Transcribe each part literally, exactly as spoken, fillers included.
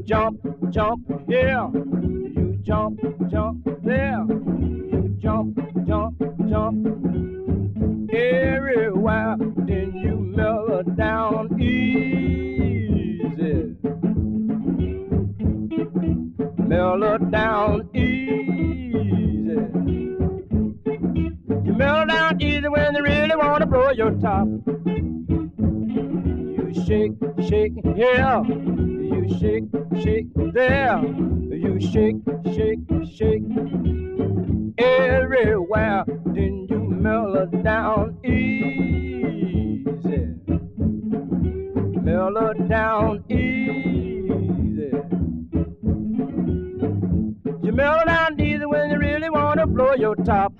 jump, jump here. You jump, jump there. You jump, jump, jump everywhere. Then you mellow down easy. Mellow down easy. You mellow down easy when they really want to blow your top. You shake, shake here. You shake, shake there. You shake, shake, shake everywhere. Then you mellow down easy. Mellow down easy. You mellow down easy when you really want to blow your top.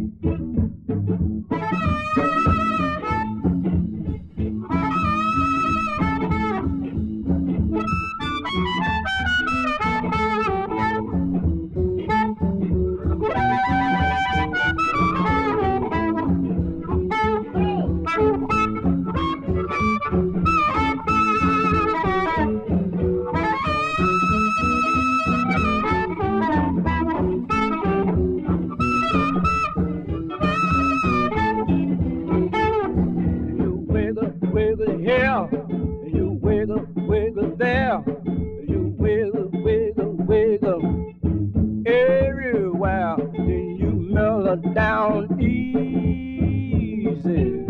Wiggle here, you wiggle, wiggle there, you wiggle, wiggle, wiggle everywhere. Then you mellow down easy,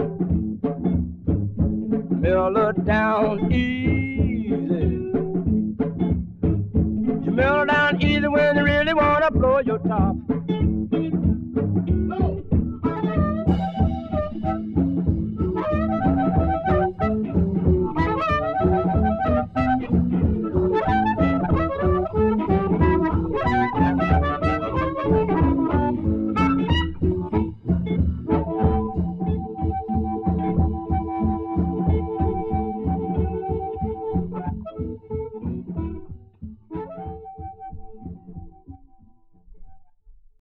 mellow down easy. You mellow down easy when you really wanna blow your top.